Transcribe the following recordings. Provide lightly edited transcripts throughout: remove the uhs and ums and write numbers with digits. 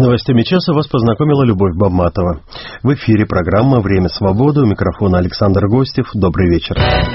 новостями часа вас познакомила Любовь Бабматова. В эфире программа «Время свободы». У микрофона Александр Гостев. Добрый вечер.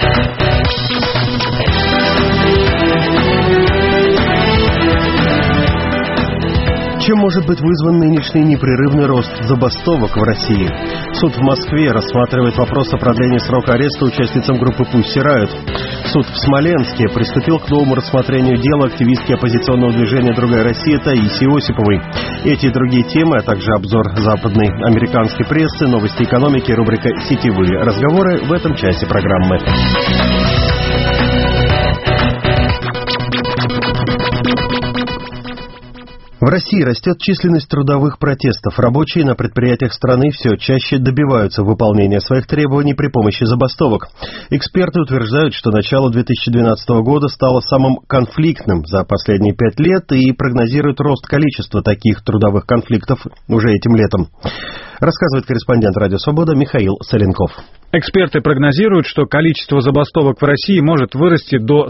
Чем может быть вызван нынешний непрерывный рост забастовок в России? Суд в Москве рассматривает вопрос о продлении срока ареста участницам группы Pussy Riot. Суд в Смоленске приступил к новому рассмотрению дела активистки оппозиционного движения «Другая Россия» Таисии Осиповой. Эти и другие темы, а также обзор западной американской прессы, новости экономики, рубрика «Сетевые разговоры» в этом часе программы. В России растет численность трудовых протестов. Рабочие на предприятиях страны все чаще добиваются выполнения своих требований при помощи забастовок. Эксперты утверждают, что начало 2012 года стало самым конфликтным за последние 5 лет и прогнозируют рост количества таких трудовых конфликтов уже этим летом. Рассказывает корреспондент «Радио Свобода» Михаил Соленков. Эксперты прогнозируют, что количество забастовок в России может вырасти до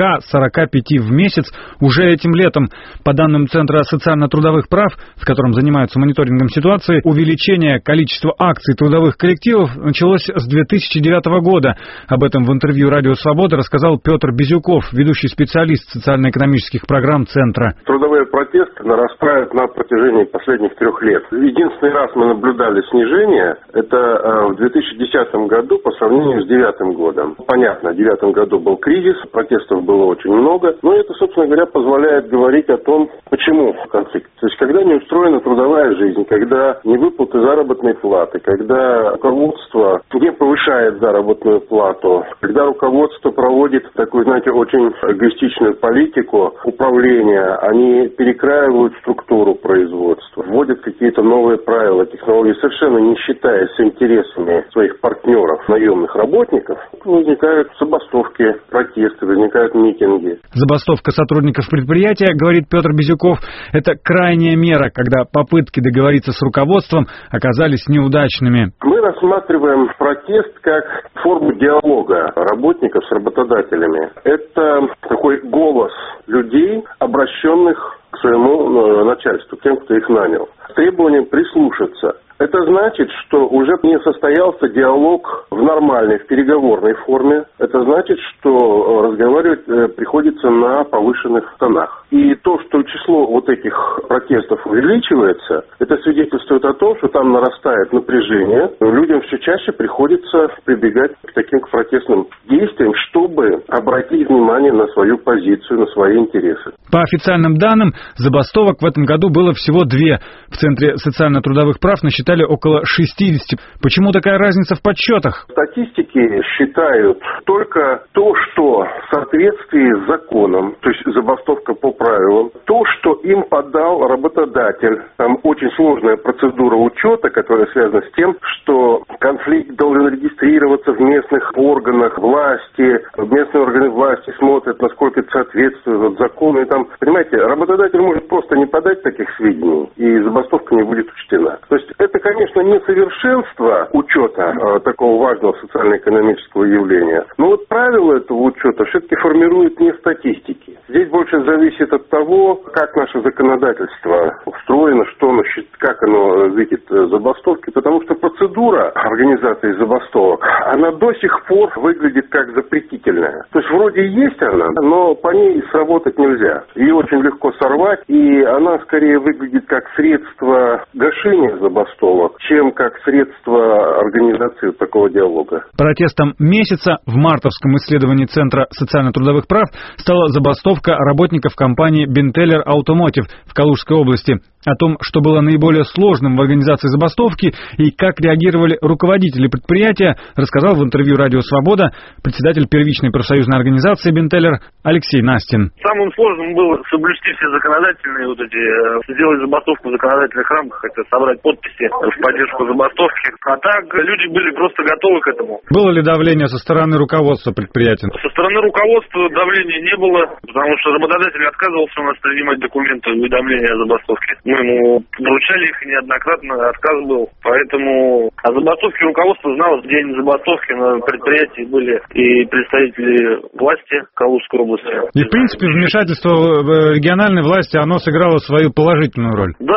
40-45 в месяц уже этим летом. По данным Центра социально-трудовых прав, в котором занимаются мониторингом ситуации, увеличение количества акций трудовых коллективов началось с 2009 года. Об этом в интервью «Радио Свобода» рассказал Петр Безюков, ведущий специалист социально-экономических программ Центра. Трудовые протесты нарастают на протяжении последних 3 лет. Единственный раз мы наблюдали снижение, это в 2010 году по сравнению с 2009 годом. Понятно, в 2009 году был кризис, протестов было очень много, но это, собственно говоря, позволяет говорить о том, почему конфликт. То есть, когда не устроена трудовая жизнь, когда не выплаты заработной платы, когда руководство не повышает заработную плату, когда руководство проводит такую, знаете, очень эгоистичную политику управления, они перекраивают структуру производства, вводят какие-то новые правила, технологии, совершенно не считаясь с интересами своих партнеров, наемных работников, возникают забастовки, протесты, возникают митинги. Забастовка сотрудников предприятия, говорит Петр Безюков, это крайняя мера, когда попытки договориться с руководством оказались неудачными. Мы рассматриваем протест как форму диалога работников с работодателями. Это такой голос людей, обращенных к своему начальству, тем, кто их нанял, с требованием прислушаться. Это значит, что уже не состоялся диалог в нормальной, в переговорной форме. Это значит, что разговаривать приходится на повышенных тонах. И то, что число вот этих протестов увеличивается, это свидетельствует о том, что там нарастает напряжение. Людям все чаще приходится прибегать к таким протестным действиям, чтобы обратить внимание на свою позицию, на свои интересы. По официальным данным, забастовок в этом году было всего 2. В Центре социально-трудовых прав насчитали около 60. Почему такая разница в подсчетах? Статистики считают только то, что в соответствии с законом, то есть забастовка по правилам, то, что им подал работодатель. Там очень сложная процедура учета, которая связана с тем, что конфликт должен регистрироваться в местных органах власти, местные органы власти смотрят, насколько это соответствует закону. И там, понимаете, работодатель может просто не подать таких сведений, и забастовка не будет учтена. То есть это, конечно, несовершенство учета такого важного социально-экономического явления. Но вот правила этого учета все-таки формируют не статистики. Здесь больше зависит от того, как наше законодательство устроено, как оно видит забастовки, потому что процедура организации забастовок, она до сих пор выглядит как запретительная. То есть вроде есть она, но по ней сработать нельзя. Ее очень легко сорвать, и она скорее выглядит как средство гашения забастовок, чем как средство организации такого диалога. Протестом месяца в мартовском исследовании Центра социально-трудовых прав стала забастовка работников компании Benteler Automotive в Калужской области. О том, что было наиболее сложным в организации забастовки и как реагировали руководители предприятия, рассказал в интервью «Радио Свобода» председатель первичной профсоюзной организации «Бентеллер» Алексей Настин. Самым сложным было соблюсти все законодательные сделать забастовку в законодательных рамках, это собрать подписи в поддержку забастовки. А так люди были просто готовы к этому. Было ли давление со стороны руководства предприятия? Со стороны руководства давления не было, потому что работодатель отказывался у нас принимать документы уведомления о забастовке. Мы ему вручали их неоднократно, отказ был. Поэтому о забастовке руководство знало. В день забастовки на предприятии были и представители власти Калужской области. И, в принципе, вмешательство в региональной власти, оно сыграло свою положительную роль. Да,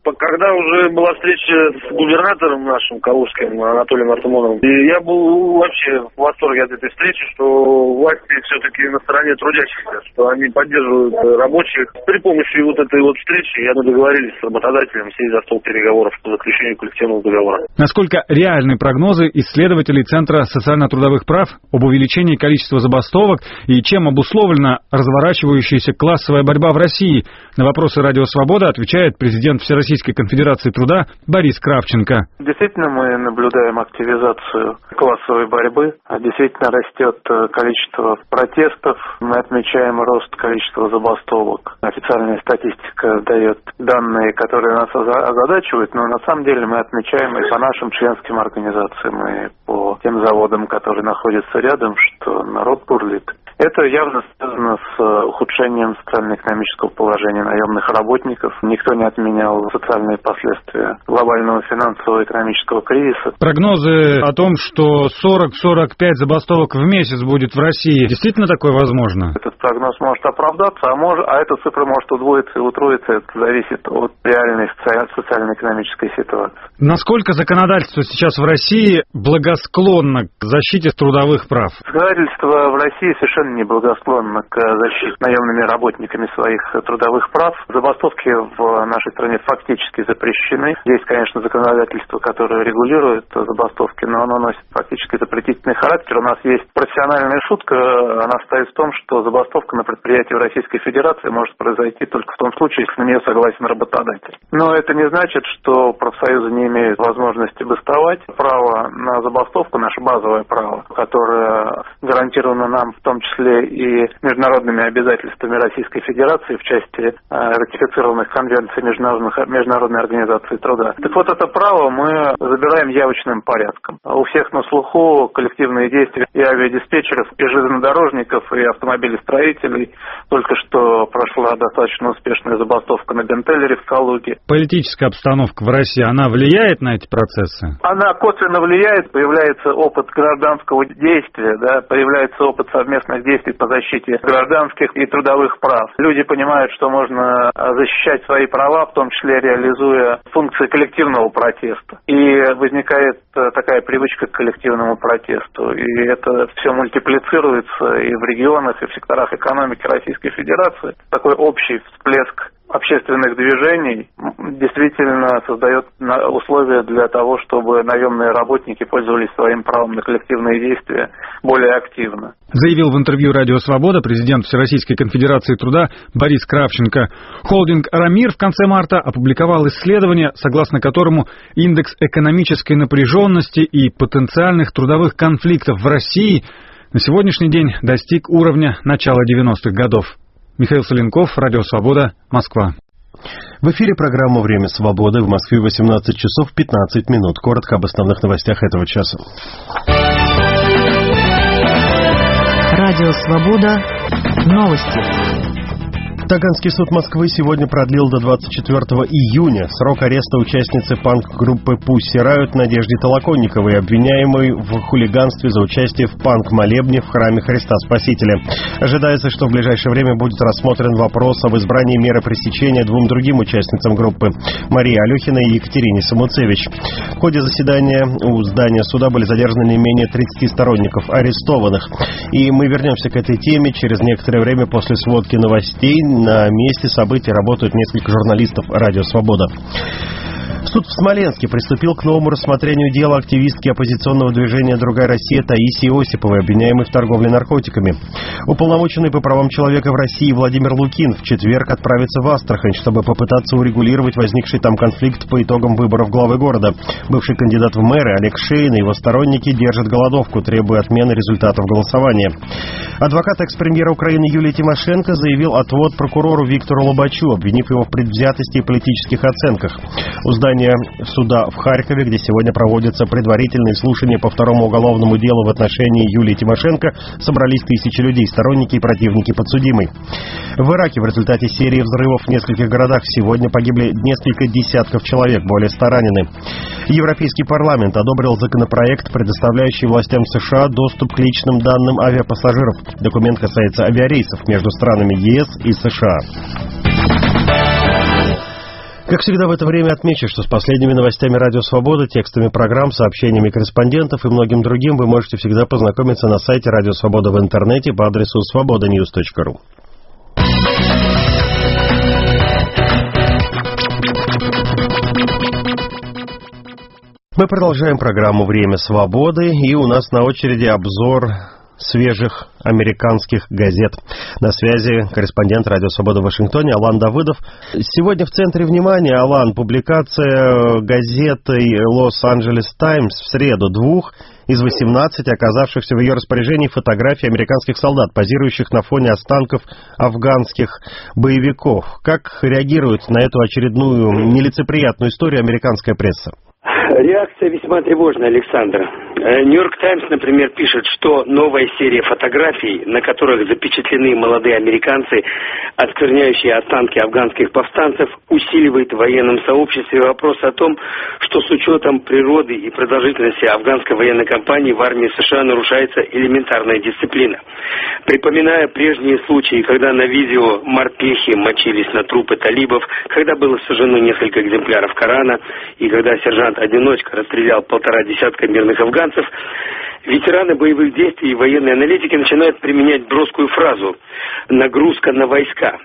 Когда уже была встреча с губернатором нашим калужским Анатолием Артамоновым, и я был вообще в восторге от этой встречи, что власти все-таки на стороне трудящихся, что они поддерживают рабочих. При помощи вот этой вот встречи мы договорились с работодателем сесть за стол переговоров по заключению коллективного договора. Насколько реальны прогнозы исследователей Центра социально-трудовых прав об увеличении количества забастовок и чем обусловлена разворачивающаяся классовая борьба в России? На вопросы «Радио Свобода» отвечает президент Всероссийской конфедерации труда Борис Кравченко. Действительно, мы наблюдаем активизацию классовой борьбы. Действительно растет количество протестов. Мы отмечаем рост количества забастовок. Официальная статистика дает данные, которые нас озадачивают, но на самом деле мы отмечаем и по нашим членским организациям, и по тем заводам, которые находятся рядом, что народ бурлит. Это явно связано с ухудшением социально-экономического положения наемных работников. Никто не отменял социальные последствия глобального финансово-экономического кризиса. Прогнозы о том, что 40-45 забастовок в месяц будет в России, действительно такое возможно? Этот прогноз может оправдаться, а эта цифра может удвоиться и утроиться. Это зависит от реальной социально-экономической ситуации. Насколько законодательство сейчас в России благосклонно к защите трудовых прав? Законодательство в России совершенно неблагосклонно к защите наемными работниками своих трудовых прав. Забастовки в нашей стране фактически запрещены. Есть, конечно, законодательство, которое регулирует забастовки, но оно носит фактически запретительный характер. У нас есть профессиональная шутка, она состоит в том, что забастовка на предприятии в Российской Федерации может произойти только в том случае, если на нее согласен работодатель. Но это не значит, что профсоюзы не имеют возможности бастовать. Право на забастовку, наше базовое право, которое гарантировано нам в том числе и международными обязательствами Российской Федерации в части ратифицированных конвенций Международной организации труда. Так вот, это право мы забираем явочным порядком. У всех на слуху коллективные действия и авиадиспетчеров, и железнодорожников, и автомобилестроителей. Только что прошла достаточно успешная забастовка на Бентеллере в Калуге. Политическая обстановка в России, она влияет на эти процессы? Она косвенно влияет, появляется опыт гражданского действия, появляется опыт совместных действий по защите гражданских и трудовых прав. Люди понимают, что можно защищать свои права, в том числе реализуя функции коллективного протеста. И возникает такая привычка к коллективному протесту. И это все мультиплицируется и в регионах, и в секторах экономики Российской Федерации. Такой общий всплеск общественных движений действительно создает условия для того, чтобы наемные работники пользовались своим правом на коллективные действия более активно. Заявил в интервью «Радио Свобода» президент Всероссийской конфедерации труда Борис Кравченко. Холдинг «Рамир» в конце марта опубликовал исследование, согласно которому индекс экономической напряженности и потенциальных трудовых конфликтов в России на сегодняшний день достиг уровня начала 90-х годов. Михаил Соленков, «Радио Свобода», Москва. В эфире программа «Время свободы». В Москве 18 часов 15 минут. Коротко об основных новостях этого часа. Радио Свобода. Новости. Таганский суд Москвы сегодня продлил до 24 июня срок ареста участницы панк-группы Pussy Riot Надежды Толоконниковой, обвиняемой в хулиганстве за участие в панк-молебне в храме Христа Спасителя. Ожидается, что в ближайшее время будет рассмотрен вопрос об избрании меры пресечения двум другим участницам группы – Марии Алехиной и Екатерине Самуцевич. В ходе заседания у здания суда были задержаны не менее 30 сторонников арестованных. И мы вернемся к этой теме через некоторое время после сводки новостей. На месте событий работают несколько журналистов «Радио Свобода». Суд в Смоленске приступил к новому рассмотрению дела активистки оппозиционного движения «Другая Россия» Таисии Осиповой, обвиняемой в торговле наркотиками. Уполномоченный по правам человека в России Владимир Лукин в четверг отправится в Астрахань, чтобы попытаться урегулировать возникший там конфликт по итогам выборов главы города. Бывший кандидат в мэры Олег Шейн и его сторонники держат голодовку, требуя отмены результатов голосования. Адвокат экс-премьера Украины Юлия Тимошенко заявил отвод прокурору Виктору Лобачу, обвинив его в предвзятости и политических оценках. У здания суда в Харькове, где сегодня проводятся предварительные слушания по второму уголовному делу в отношении Юлии Тимошенко, собрались тысячи людей, сторонники и противники подсудимой. В Ираке в результате серии взрывов в нескольких городах сегодня погибли несколько десятков человек, более 100 ранены. Европейский парламент одобрил законопроект, предоставляющий властям США доступ к личным данным авиапассажиров. Документ касается авиарейсов между странами ЕС и США. Как всегда в это время отмечу, что с последними новостями Радио Свобода, текстами программ, сообщениями корреспондентов и многим другим вы можете всегда познакомиться на сайте Радио Свобода в интернете по адресу svobodanews.ru. Мы продолжаем программу «Время свободы», и у нас на очереди обзор свежих американских газет. На связи корреспондент Радио Свобода в Вашингтоне Алан Давыдов. Сегодня в центре внимания, Алан, публикация газетой «Лос-Анджелес Таймс» в среду 2 из 18 оказавшихся в ее распоряжении фотографий американских солдат, позирующих на фоне останков афганских боевиков. Как реагирует на эту очередную нелицеприятную историю американская пресса? Реакция весьма тревожная, Александр. «Нью-Йорк Таймс», например, пишет, что новая серия фотографий, на которых запечатлены молодые американцы, оскверняющие останки афганских повстанцев, усиливает в военном сообществе вопрос о том, что с учетом природы и продолжительности афганской военной кампании в армии США нарушается элементарная дисциплина. Припоминая прежние случаи, когда на видео морпехи мочились на трупы талибов, когда было сожжено несколько экземпляров Корана и когда сержант-одиночка расстрелял 1,5 десятка мирных афганцев, ветераны боевых действий и военные аналитики начинают применять броскую фразу «нагрузка на войска».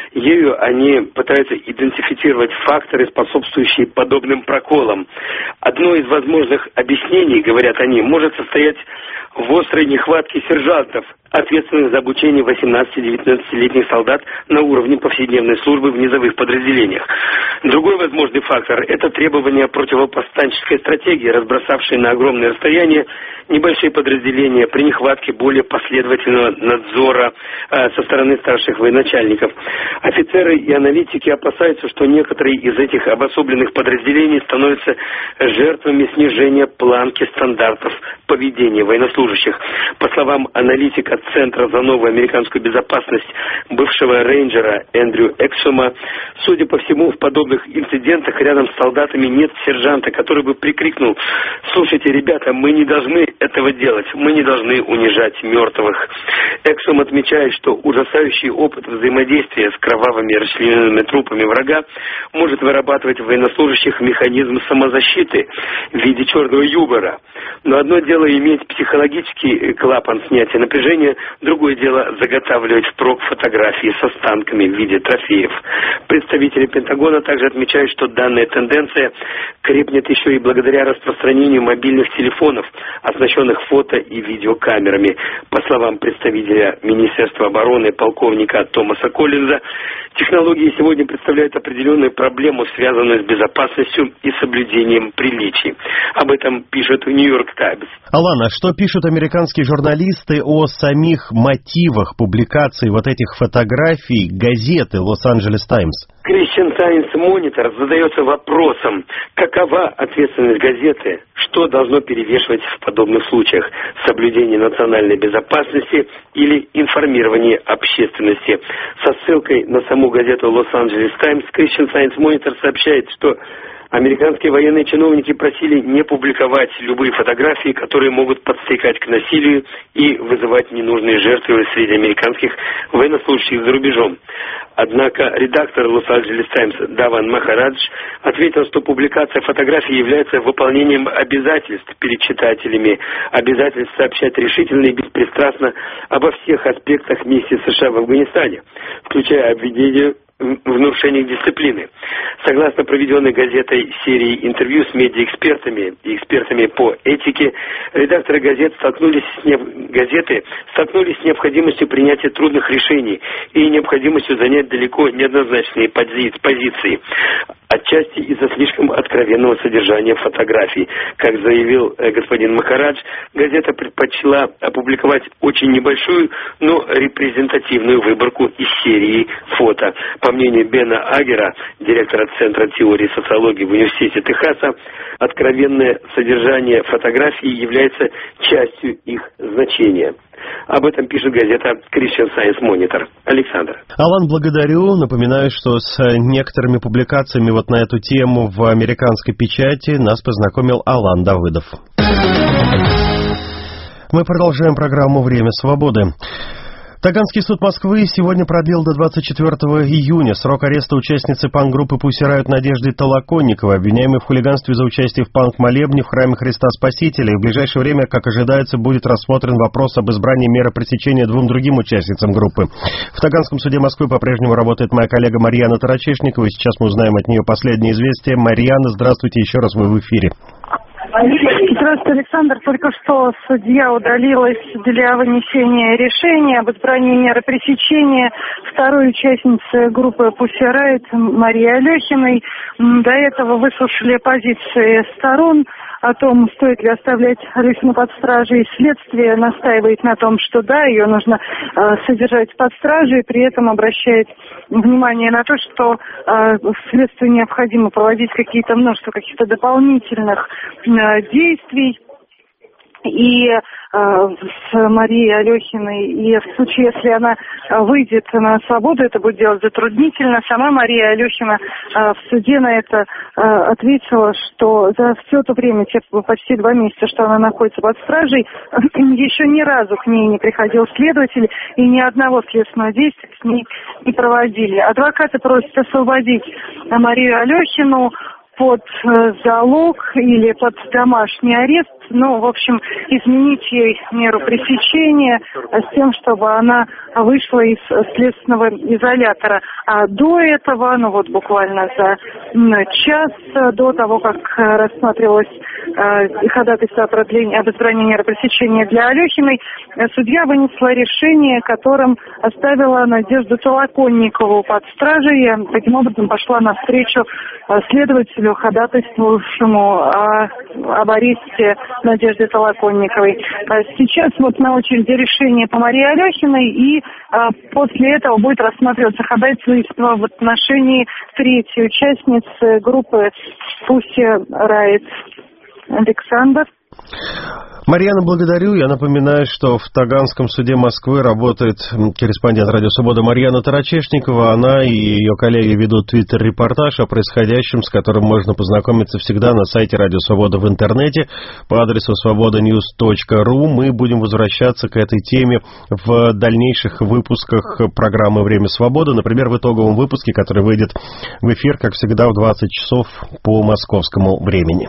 Ею они пытаются идентифицировать факторы, способствующие подобным проколам. Одно из возможных объяснений, говорят они, может состоять в острой нехватке сержантов, ответственных за обучение 18-19-летних солдат на уровне повседневной службы в низовых подразделениях. Другой возможный фактор – это требования противопостанческой стратегии, разбросавшие на огромное расстояние небольшие подразделения при нехватке более последовательного надзора со стороны старших военачальников. Офицеры и аналитики опасаются, что некоторые из этих обособленных подразделений становятся жертвами снижения планки стандартов поведения военнослужащих. По словам аналитика Центра за новую американскую безопасность, бывшего рейнджера Эндрю Эксома, судя по всему, в подобных инцидентах рядом с солдатами нет сержанта, который бы прикрикнул: «Слушайте, ребята, мы не должны этого делать, мы не должны унижать мертвых». Эксом отмечает, что ужасающий опыт взаимодействия с кровавыми расчлененными трупами врага может вырабатывать в военнослужащих механизм самозащиты в виде черного юмора. Но одно дело иметь психологический клапан снятия напряжения, другое дело заготавливать впрок фотографии с останками в виде трофеев. Представители Пентагона также отмечают, что данная тенденция крепнет еще и благодаря распространению мобильных телефонов, оснащенных фото- и видеокамерами. По словам представителя Министерства обороны полковника Томаса Коллинза, технологии сегодня представляют определенную проблему, связанную с безопасностью и соблюдением приличий. Об этом пишет «Нью-Йорк Таймс». Алана, что пишут американские журналисты о самих мотивах публикации вот этих фотографий газеты «Лос-Анджелес Таймс»? Christian Science Monitor задается вопросом, какова ответственность газеты, что должно перевешивать в подобных случаях: соблюдение национальной безопасности или информирование общественности. Со ссылкой на саму газету Los-Angeles Times Christian Science Monitor сообщает, что американские военные чиновники просили не публиковать любые фотографии, которые могут подстрекать к насилию и вызывать ненужные жертвы среди американских военнослужащих за рубежом. Однако редактор Лос-Анджелес Таймс Даван Махарадж ответил, что публикация фотографий является выполнением обязательств перед читателями, обязательств сообщать решительно и беспристрастно обо всех аспектах миссии США в Афганистане, включая обвинения в нарушениях дисциплины. Согласно проведенной газетой серии интервью с медиаэкспертами и экспертами по этике, редакторы газет столкнулись с необходимостью принятия трудных решений и необходимостью занять далеко неоднозначные позиции, отчасти из-за слишком откровенного содержания фотографий. Как заявил господин Махарадж, газета предпочла опубликовать очень небольшую, но репрезентативную выборку из серии фото. По мнению Бена Агера, директора Центра теории социологии в Университете Техаса, откровенное содержание фотографий является частью их значения. Об этом пишет газета Christian Science Monitor. Александр. Алан, благодарю. Напоминаю, что с некоторыми публикациями вот на эту тему в американской печати нас познакомил Алан Давыдов. Мы продолжаем программу «Время свободы». Таганский суд Москвы сегодня продлил до 24 июня срок ареста участницы панк-группы «Пусси Райот» Надежды Толоконниковой, обвиняемой в хулиганстве за участие в панк-молебне в храме Христа Спасителя. И в ближайшее время, как ожидается, будет рассмотрен вопрос об избрании меры пресечения двум другим участницам группы. В Таганском суде Москвы по-прежнему работает моя коллега Марьяна Тарачешникова, и сейчас мы узнаем от нее последние известия. Марьяна, здравствуйте, еще раз вы в эфире. Здравствуйте, Александр. Только что судья удалилась для вынесения решения об избрании меры пресечения второй участницы группы «Пусси Райот» Марии Алехиной. До этого выслушали позиции сторон о том, стоит ли оставлять Алехину под стражей. Следствие настаивает на том, что да, ее нужно содержать под стражей, при этом обращает внимание на то, что следствию необходимо проводить множество каких-то дополнительных действий. И с Марией Алехиной, и в случае, если она выйдет на свободу, это будет делать затруднительно. Сама Мария Алехина в суде на это ответила, что за все это время, почти 2 месяца, что она находится под стражей, еще ни разу к ней не приходил следователь, и ни одного следственного действия с ней не проводили. Адвокаты просят освободить Марию Алехину под залог или под домашний арест, в общем, изменить ей меру пресечения с тем, чтобы она вышла из следственного изолятора. А до этого, буквально за час до того, как рассматривалось ходатайство об избрании меры пресечения для Алехиной, судья вынесла решение, которым оставила Надежду Толоконникову под стражей, и таким образом пошла навстречу следователю, ходатайствовавшему об аресте Надежды Толоконниковой. Сейчас на очереди решение по Марии Алехиной, и после этого будет рассматриваться ходатайство в отношении третьей участницы группы «Пусси Райот». Александр. Марьяна, благодарю. Я напоминаю, что в Таганском суде Москвы работает корреспондент «Радио Свобода» Марьяна Тарачешникова. Она и ее коллеги ведут твиттер-репортаж о происходящем, с которым можно познакомиться всегда на сайте «Радио Свобода» в интернете по адресу svobodanews.ru. Мы будем возвращаться к этой теме в дальнейших выпусках программы «Время свободы». Например, в итоговом выпуске, который выйдет в эфир, как всегда, в 20 часов по московскому времени.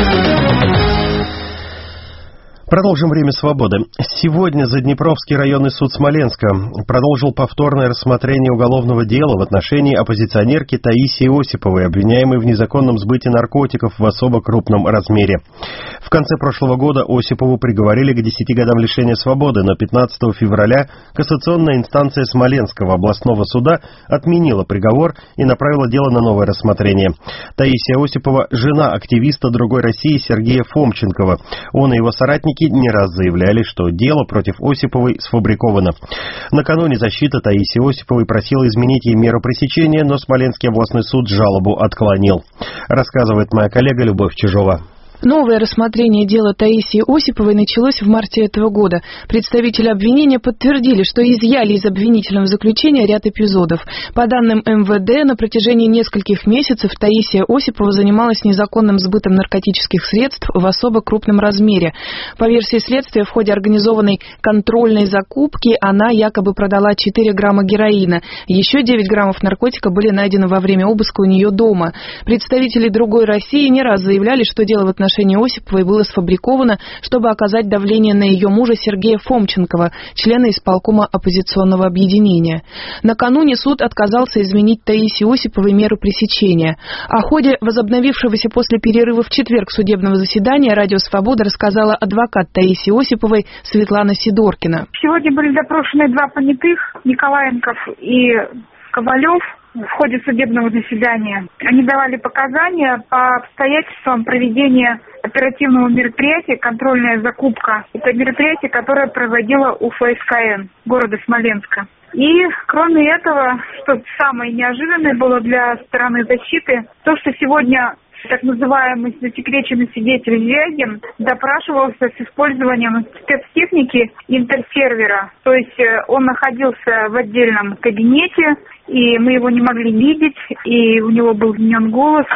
Продолжим «Время свободы». Сегодня Заднепровский районный суд Смоленска продолжил повторное рассмотрение уголовного дела в отношении оппозиционерки Таисии Осиповой, обвиняемой в незаконном сбыте наркотиков в особо крупном размере. В конце прошлого года Осипову приговорили к 10 годам лишения свободы, но 15 февраля кассационная инстанция Смоленского областного суда отменила приговор и направила дело на новое рассмотрение. Таисия Осипова – жена активиста «Другой России» Сергея Фомченкова. Он и его соратники не раз заявляли, что дело против Осиповой сфабриковано. Накануне защита Таисии Осиповой просила изменить ей меру пресечения, но Смоленский областной суд жалобу отклонил. Рассказывает моя коллега Любовь Чижова. Новое рассмотрение дела Таисии Осиповой началось в марте этого года. Представители обвинения подтвердили, что изъяли из обвинительного заключения ряд эпизодов. По данным МВД, на протяжении нескольких месяцев Таисия Осипова занималась незаконным сбытом наркотических средств в особо крупном размере. По версии следствия, в ходе организованной контрольной закупки она якобы продала 4 грамма героина. Еще 9 граммов наркотика были найдены во время обыска у нее дома. Представители «Другой России» не раз заявляли, что дело в отношении Осиповой было сфабриковано, чтобы оказать давление на ее мужа Сергея Фомченкова, члена исполкома оппозиционного объединения. Накануне суд отказался изменить Таисии Осиповой меру пресечения. О ходе возобновившегося после перерыва в четверг судебного заседания «Радио Свобода» рассказала адвокат Таисии Осиповой Светлана Сидоркина. Сегодня были допрошены 2 понятых, Николаенков и Ковалев. В ходе судебного заседания они давали показания по обстоятельствам проведения оперативного мероприятия «Контрольная закупка». Это мероприятие, которое проводила УФСКН города Смоленска. И, кроме этого, что самое неожиданное было для стороны защиты, то, что сегодня так называемый засекреченный свидетель Звягин допрашивался с использованием спецтехники интерсервера. То есть он находился в отдельном кабинете, и мы его не могли видеть, и у него был изменен голос.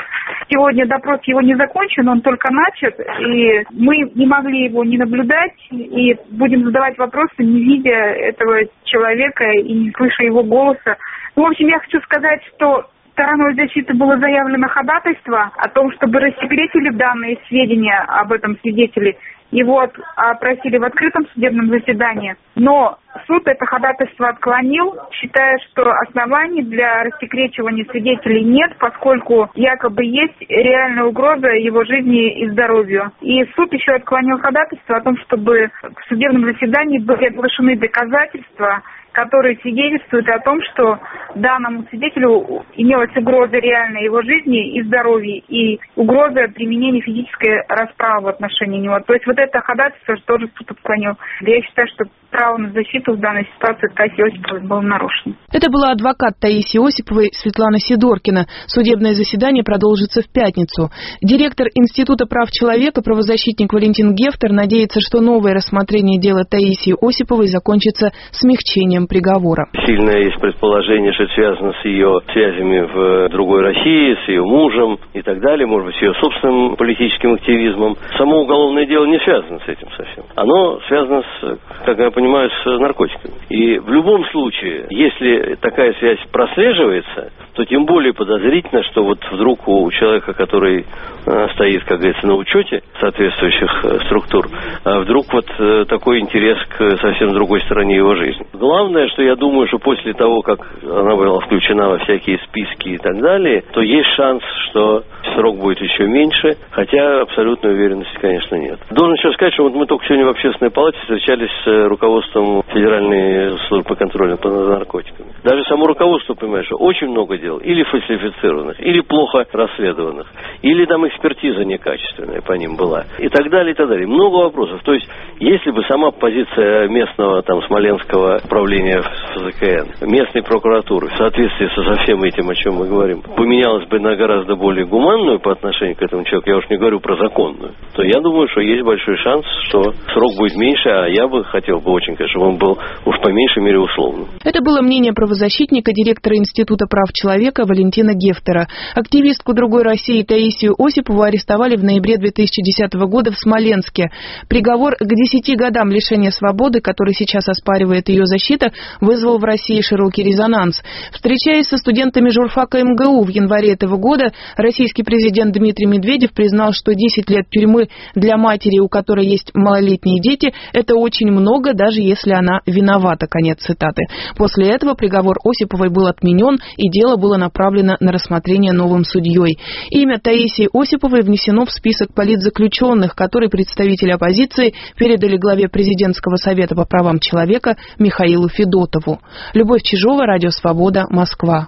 Сегодня допрос его не закончен, он только начат, и мы не могли его не наблюдать, и будем задавать вопросы, не видя этого человека и не слыша его голоса. В общем, я хочу сказать, что стороной защиты было заявлено ходатайство о том, чтобы рассекретили данные сведения об этом свидетеле. Его опросили в открытом судебном заседании, но суд это ходатайство отклонил, считая, что оснований для рассекречивания свидетелей нет, поскольку якобы есть реальная угроза его жизни и здоровью. И суд еще отклонил ходатайство о том, чтобы в судебном заседании были оглашены доказательства, которые свидетельствуют о том, что данному свидетелю имелась угроза реальной его жизни и здоровья, и угроза применения физической расправы в отношении него. То есть вот это ходатайство тоже суд отклонил. Я считаю, что право на защиту в данной ситуации Таисии Осиповой было нарушено. Это была адвокат Таисии Осиповой Светлана Сидоркина. Судебное заседание продолжится в пятницу. Директор Института прав человека, правозащитник Валентин Гефтер надеется, что новое рассмотрение дела Таисии Осиповой закончится смягчением приговора. Сильное есть предположение, что это связано с ее связями в другой России, с ее мужем и так далее, может быть, с ее собственным политическим активизмом. Само уголовное дело не связано с этим совсем. Оно связано как я понимаю, с наркотиками. И в любом случае, если такая связь прослеживается, то тем более подозрительно, что вот вдруг у человека, который стоит, как говорится, на учете соответствующих структур, вдруг вот такой интерес к совсем другой стороне его жизни. Главное, что я думаю, что после того, как она была включена во всякие списки и так далее, то есть шанс, что срок будет еще меньше, хотя абсолютной уверенности, конечно, нет. Должен еще сказать, что вот мы только сегодня в Общественной палате встречались с руководством Федеральной службы контроля за наркотиками. Даже само руководство понимает, что очень много дел или фальсифицированных, или плохо расследованных, или там экспертиза некачественная по ним была, и так далее, и так далее. Много вопросов. То есть, если бы сама позиция местного там Смоленского управления ФЗКН, местной прокуратуры в соответствии со всем этим, о чем мы говорим, поменялась бы на гораздо более гуманную по отношению к этому человеку, я уж не говорю про законную, то я думаю, что есть большой шанс, что срок будет меньше, а я бы хотел бы очень, конечно, чтобы он был уж по меньшей мере условным. Это было мнение правозащитника, директора Института прав человека Валентина Гефтера. Активистку другой России Таисию Осипову арестовали в ноябре 2010 года в Смоленске. Приговор к 10 годам лишения свободы, который сейчас оспаривает ее защита, вызвал в России широкий резонанс. Встречаясь со студентами журфака МГУ в январе этого года, российский президент Дмитрий Медведев признал, что 10 лет тюрьмы для матери, у которой есть малолетние дети, это очень много, даже если она виновата. Конец цитаты. После этого приговор Осиповой был отменен, и дело было направлено на рассмотрение новым судьей. Имя Таисии Осиповой внесено в список политзаключенных, который представители оппозиции передали главе Президентского совета по правам человека Михаилу Федотову. Любовь Чижова, Радио Свобода, Москва.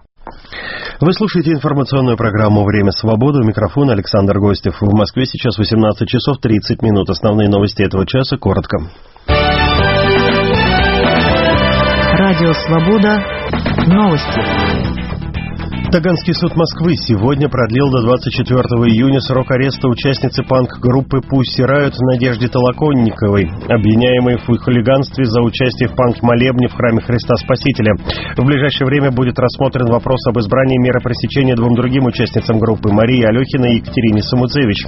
Вы слушаете информационную программу «Время свободы». У микрофона Александр Гостев. В Москве сейчас 18 часов 30 минут. Основные новости этого часа коротко. Радио Свобода. Новости. Таганский суд Москвы сегодня продлил до 24 июня срок ареста участницы панк-группы «Пусси Райот» Надежды Толоконниковой, обвиняемой в хулиганстве за участие в панк-молебне в храме Христа Спасителя. В ближайшее время будет рассмотрен вопрос об избрании меры пресечения двум другим участницам группы — Марии Алехиной и Екатерине Самуцевич.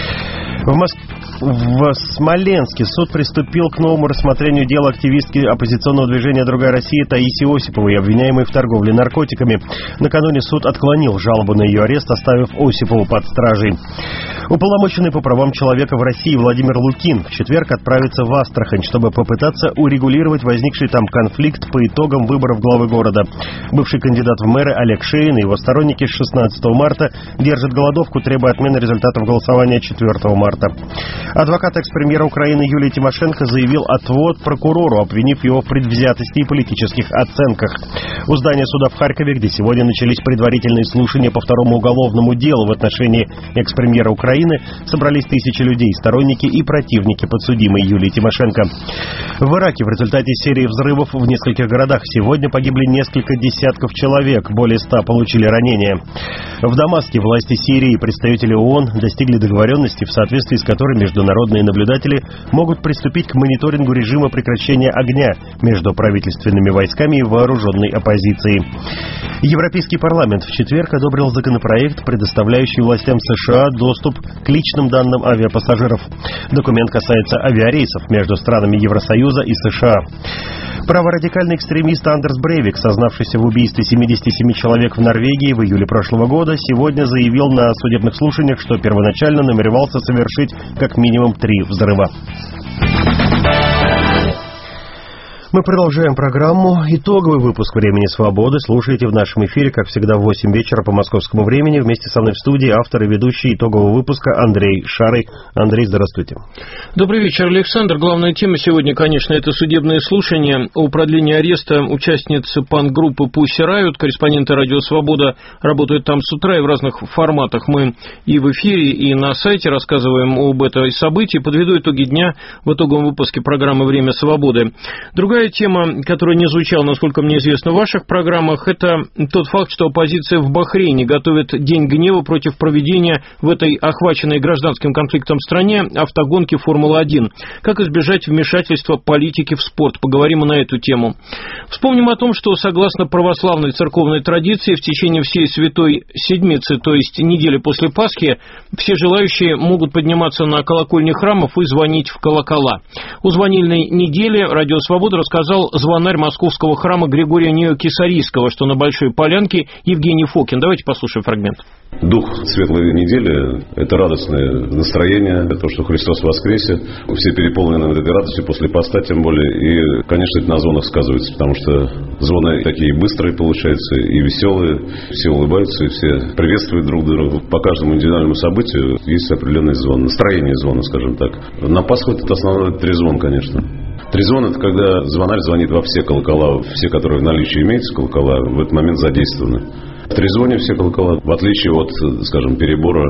В Смоленске суд приступил к новому рассмотрению дела активистки оппозиционного движения «Другая Россия» Таисии Осиповой, обвиняемой в торговле наркотиками. Накануне суд отклонил жалобу на ее арест, оставив Осипову под стражей. Уполномоченный по правам человека в России Владимир Лукин в четверг отправится в Астрахань, чтобы попытаться урегулировать возникший там конфликт по итогам выборов главы города. Бывший кандидат в мэры Олег Шейн и его сторонники с 16 марта держат голодовку, требуя отмены результатов голосования 4 марта. Адвокат экс-премьера Украины Юлия Тимошенко заявил отвод прокурору, обвинив его в предвзятости и политических оценках. У здания суда в Харькове, где сегодня начались предварительные слушания по второму уголовному делу в отношении экс-премьера Украины, Украины собрались тысячи людей, сторонники и противники подсудимой Юлии Тимошенко. В Ираке в результате серии взрывов в нескольких городах сегодня погибли несколько десятков человек, более 100 получили ранения. В Дамаске власти Сирии и представители ООН достигли договоренности, в соответствии с которой международные наблюдатели могут приступить к мониторингу режима прекращения огня между правительственными войсками и вооруженной оппозицией. Европейский парламент в четверг одобрил законопроект, предоставляющий властям США доступ к личным данным авиапассажиров. Документ касается авиарейсов между странами Евросоюза и США. Праворадикальный экстремист Андерс Брейвик, сознавшийся в убийстве 77 человек в Норвегии в июле прошлого года, сегодня заявил на судебных слушаниях, что первоначально намеревался совершить как минимум 3 взрыва. Мы продолжаем программу. Итоговый выпуск «Времени свободы» слушайте в нашем эфире, как всегда, в 8 вечера по московскому времени. Вместе со мной в студии автор и ведущий итогового выпуска Андрей Шарый. Андрей, здравствуйте. Добрый вечер, Александр. Главная тема сегодня, конечно, это судебное слушание о продлении ареста участницы панк-группы Pussy Riot. Корреспонденты «Радио Свобода» работают там с утра и в разных форматах. Мы и в эфире, и на сайте рассказываем об этой событии. Подведу итоги дня в итоговом выпуске программы «Время свободы». Другая тема, которая не звучала, насколько мне известно, в ваших программах, это тот факт, что оппозиция в Бахрейне готовит День гнева против проведения в этой охваченной гражданским конфликтом стране автогонки Формулы-1. Как избежать вмешательства политики в спорт? Поговорим и на эту тему. Вспомним о том, что согласно православной церковной традиции в течение всей Святой Седмицы, то есть недели после Пасхи, все желающие могут подниматься на колокольни храмов и звонить в колокола. О звонильной неделе «Радио Свобода» рассказал звонарь московского храма Григория Нео-Кесарийского, что на Большой Полянке, Евгений Фокин. Давайте послушаем фрагмент. Дух светлой недели – это радостное настроение, то, что Христос воскресе. Все переполнены этой радостью после поста, тем более. И, конечно, это на звонах сказывается, потому что звоны такие быстрые получаются и веселые. Все улыбаются, и все приветствуют друг друга. По каждому индивидуальному событию есть определенный звон, настроение звона, скажем так. На Пасху это основной трезвон, конечно. Трезвон – это когда звонарь звонит во все колокола, все, которые в наличии имеются колокола, в этот момент задействованы. В трезвоне все колокола, в отличие от, скажем, перебора.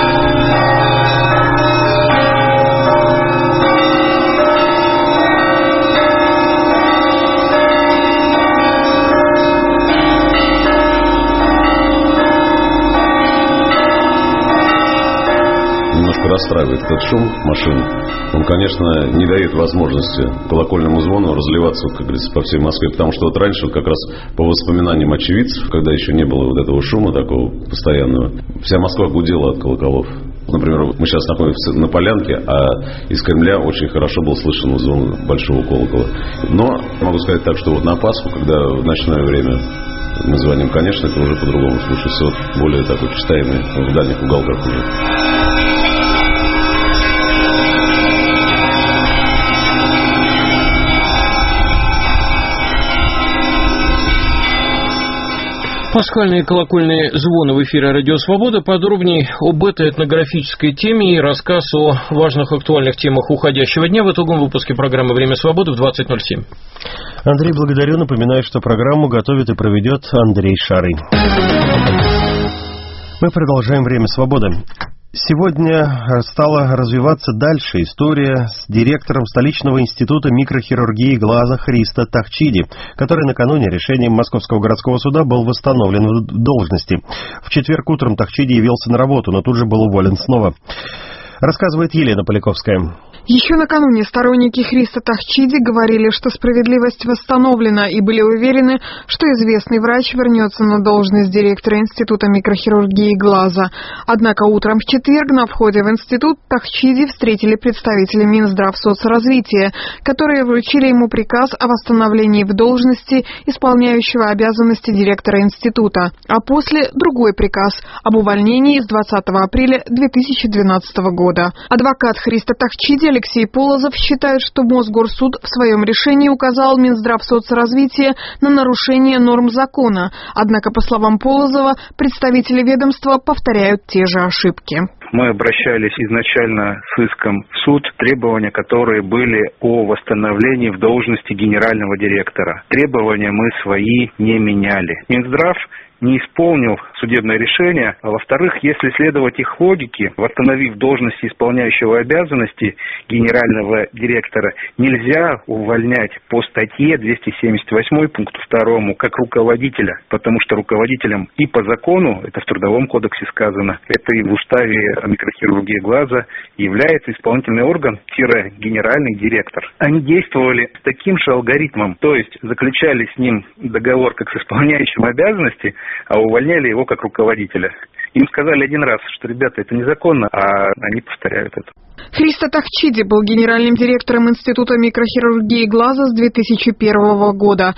Расстраивает этот шум машин. Он, конечно, не дает возможности колокольному звону разливаться, как говорится, по всей Москве. Потому что вот раньше, как раз по воспоминаниям очевидцев, когда еще не было вот этого шума такого постоянного, вся Москва гудела от колоколов. Например, мы сейчас находимся на Полянке, а из Кремля очень хорошо был слышен звон большого колокола. Но могу сказать так, что вот на Пасху, когда в ночное время мы звоним, конечно, это уже по-другому слушается. Вот более так вот читаемый в дальних уголках уже. Пасхальные колокольные звоны в эфире «Радио Свобода». Подробнее об этой этнографической теме и рассказ о важных актуальных темах уходящего дня в итоговом выпуске программы «Время свободы» в 20:07. Андрей, благодарю. Напоминаю, что программу готовит и проведет Андрей Шарый. Мы продолжаем «Время свободы». Сегодня стала развиваться дальше история с директором столичного института микрохирургии глаза Христо Тахчиди, который накануне решением Московского городского суда был восстановлен в должности. В четверг утром Тахчиди явился на работу, но тут же был уволен снова. Рассказывает Елена Поляковская. Еще накануне сторонники Христо Тахчиди говорили, что справедливость восстановлена, и были уверены, что известный врач вернется на должность директора Института микрохирургии глаза. Однако утром в четверг на входе в институт Тахчиди встретили представители Минздравсоцразвития, которые вручили ему приказ о восстановлении в должности исполняющего обязанности директора института, а после другой приказ об увольнении с 20 апреля 2012 года. Адвокат Христо Тахчиди Алексей Полозов считает, что Мосгорсуд в своем решении указал Минздравсоцразвития на нарушение норм закона. Однако, по словам Полозова, представители ведомства повторяют те же ошибки. Мы обращались изначально с иском в суд, требования, которые были о восстановлении в должности генерального директора. Требования мы свои не меняли. Минздрав не исполнил судебное решение, а во-вторых, если следовать их логике, восстановив должность исполняющего обязанности генерального директора, нельзя увольнять по статье 278 пункту 2 как руководителя, потому что руководителем и по закону, это в Трудовом кодексе сказано, это и в уставе о микрохирургии глаза, является исполнительный орган – генеральный директор. Они действовали с таким же алгоритмом, то есть заключали с ним договор как с исполняющим обязанности, а увольняли его как руководителя. Им сказали один раз, что, ребята, это незаконно, а они повторяют это. Христо Тахчиди был генеральным директором Института микрохирургии глаза с 2001 года.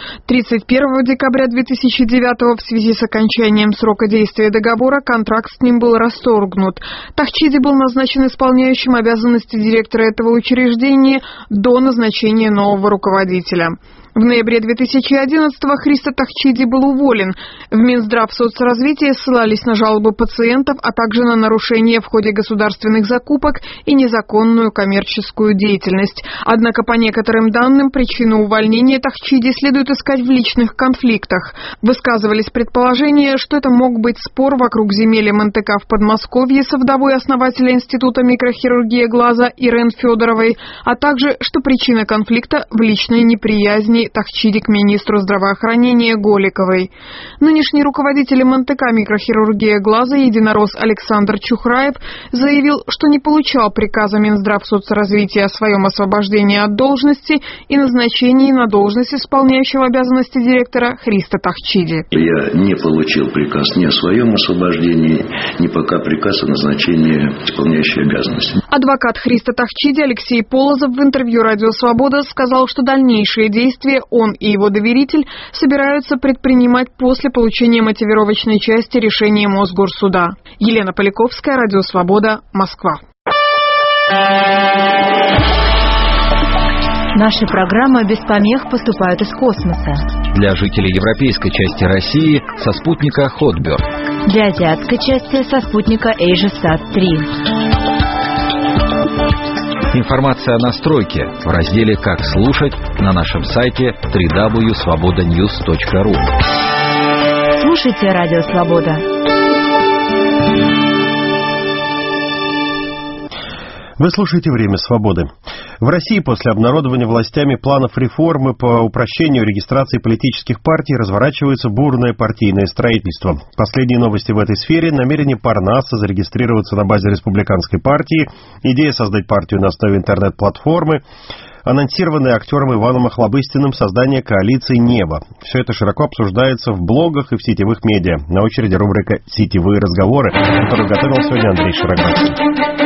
31 декабря 2009 в связи с окончанием срока действия договора контракт с ним был расторгнут. Тахчиди был назначен исполняющим обязанности директора этого учреждения до назначения нового руководителя. В ноябре 2011-го Христо Тахчиди был уволен. В Минздрав соцразвития ссылались на жалобы пациентов, а также на нарушения в ходе государственных закупок и незаконную коммерческую деятельность. Однако, по некоторым данным, причину увольнения Тахчиди следует искать в личных конфликтах. Высказывались предположения, что это мог быть спор вокруг земель МНТК в Подмосковье со вдовой основателя Института микрохирургии глаза Ирен Федоровой, а также, что причина конфликта в личной неприязни Тахчиди к министру здравоохранения Голиковой. Нынешний руководитель МНТК микрохирургия глаза единорос Александр Чухраев заявил, что не получал приказа Минздрав соцразвития о своем освобождении от должности и назначении на должность исполняющего обязанности директора Христо Тахчиди. Я не получил приказ ни о своем освобождении, ни пока приказ о назначении исполняющей обязанности. Адвокат Христо Тахчиди Алексей Полозов в интервью «Радио Свобода» сказал, что дальнейшие действия он и его доверитель собираются предпринимать после получения мотивировочной части решения Мосгорсуда. Елена Поляковская, Радио Свобода, Москва. Наши программы без помех поступают из космоса. Для жителей европейской части России со спутника Hotbird. Для азиатской части со спутника AsiaSat-3. Информация о настройке в разделе «Как слушать» на нашем сайте www.svobodanews.ru. Слушайте Радио Свобода. Вы слушаете «Время свободы». В России после обнародования властями планов реформы по упрощению регистрации политических партий разворачивается бурное партийное строительство. Последние новости в этой сфере – намерение Парнаса зарегистрироваться на базе республиканской партии, идея создать партию на основе интернет-платформы, анонсированное актером Иваном Охлобыстиным создание коалиции «Небо». Все это широко обсуждается в блогах и в сетевых медиа. На очереди рубрика «Сетевые разговоры», которую готовил сегодня Андрей Шароградский.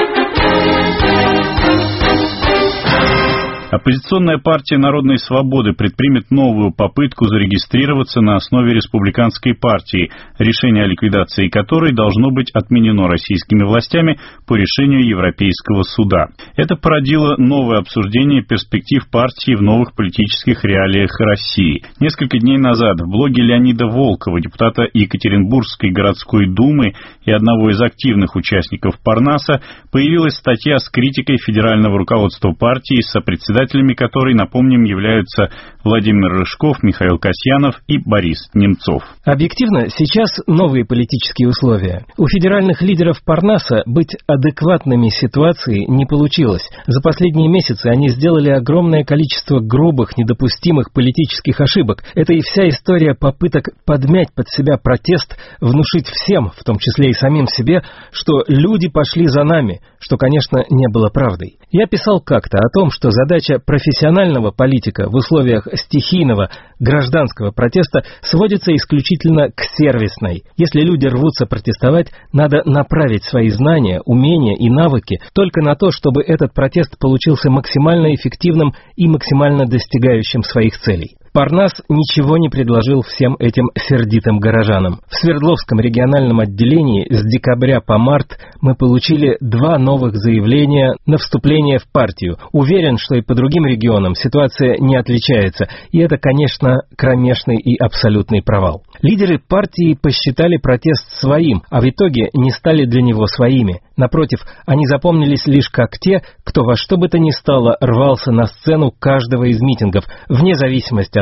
Оппозиционная партия Народной Свободы предпримет новую попытку зарегистрироваться на основе республиканской партии, решение о ликвидации которой должно быть отменено российскими властями по решению Европейского суда. Это породило новое обсуждение перспектив партии в новых политических реалиях России. Несколько дней назад в блоге Леонида Волкова, депутата Екатеринбургской городской думы и одного из активных участников Парнаса, появилась статья с критикой федерального руководства партии, сопредседателями которой, напомним, являются Владимир Рыжков, Михаил Касьянов и Борис Немцов. Объективно, сейчас новые политические условия. У федеральных лидеров Парнаса быть адекватными ситуации не получилось. За последние месяцы они сделали огромное количество грубых, недопустимых политических ошибок. Это и вся история попыток подмять под себя протест, внушить всем, в том числе и самим себе, что люди пошли за нами, что, конечно, не было правдой. Я писал как-то о том, что задача профессионального политика в условиях стихийного гражданского протеста сводится исключительно к сервисной. Если люди рвутся протестовать, надо направить свои знания, умения и навыки только на то, чтобы этот протест получился максимально эффективным и максимально достигающим своих целей. Парнас ничего не предложил всем этим сердитым горожанам. В Свердловском региональном отделении с декабря по март мы получили 2 новых заявления на вступление в партию. Уверен, что и по другим регионам ситуация не отличается, и это, конечно, кромешный и абсолютный провал. Лидеры партии посчитали протест своим, а в итоге не стали для него своими. Напротив, они запомнились лишь как те, кто во что бы то ни стало рвался на сцену каждого из митингов, вне зависимости от